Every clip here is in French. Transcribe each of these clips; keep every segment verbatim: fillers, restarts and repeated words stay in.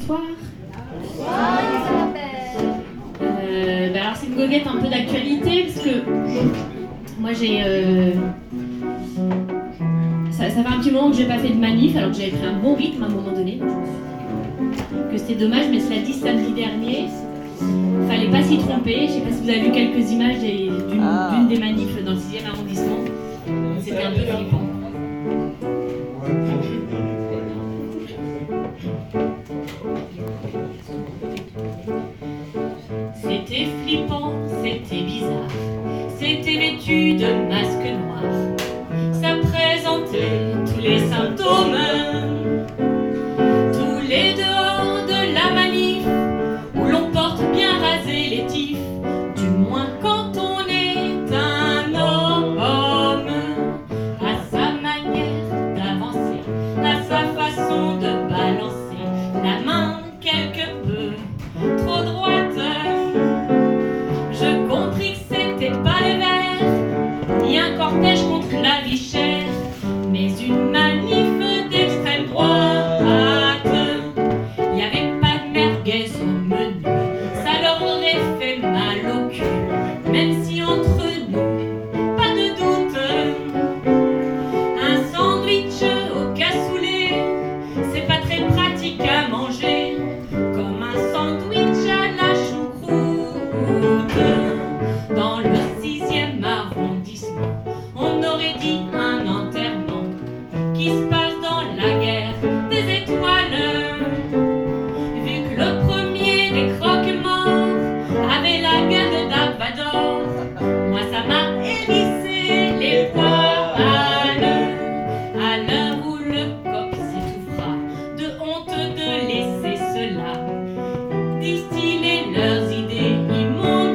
bonsoir. Bonsoir Isabelle. Euh, bah alors c'est une goguette un peu d'actualité parce que moi j'ai... Euh, ça, ça fait un petit moment que j'ai pas fait de manif alors que j'avais pris un bon rythme à un moment donné. Que c'était dommage, mais cela dit samedi dernier, fallait pas s'y tromper. Je sais pas si vous avez vu quelques images des, d'une, ah. d'une des manifs dans le sixième arrondissement. C'était un peu flippant. C'était flippant, c'était bizarre, c'était vêtu de masques noirs. Ça présentait tous les symptômes, tous les dehors de la manif, où l'on porte bien rasé les tifs, du moins quand on est un homme. À sa manière d'avancer, à sa façon de balancer la main quelque peu trop droite, je compris que c'était pas les verts, ni un cortège contre la vie chère, mais une manif d'extrême droite. Y avait pas de merguez au menu, ça leur aurait fait mal au cul, même si entre nous, pas de doute, un sandwich au cassoulet, c'est pas très pratique à manger, comme un sandwich à la choucroute. Dans le sixième arrondissement, on aurait dit un enterrement qui se passe dans la guerre des étoiles. Vu que le premier des croque-morts avait la gueule de Darvador, moi ça m'a hérissé les poils. À l'heure où le coq s'étouffera de honte de laisser cela distiller leurs idées immondes.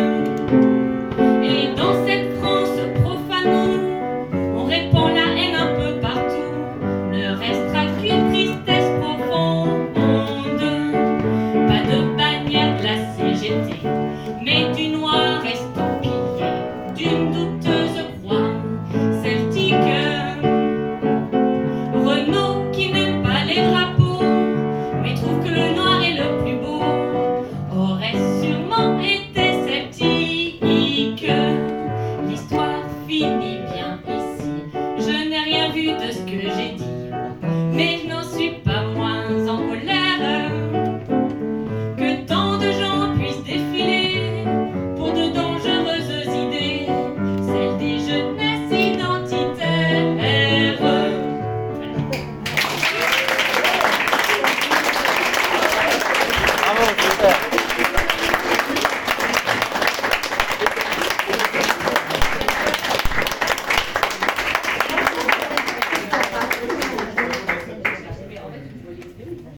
Et dans cette France profane, on répand la haine un peu partout, ne restera qu'une tristesse profonde. Pas de bannière de la C G T, mais du noir estampillé d'une douteuse croix celtique. Renaud qui n'aime pas les drapeaux, mais trouve que le noir est le plus beau, aurait sûrement été sceptique. L'histoire finit bien ici, je n'ai rien vu de ce que j'ai dit, mais je n'en suis pas moins en colère.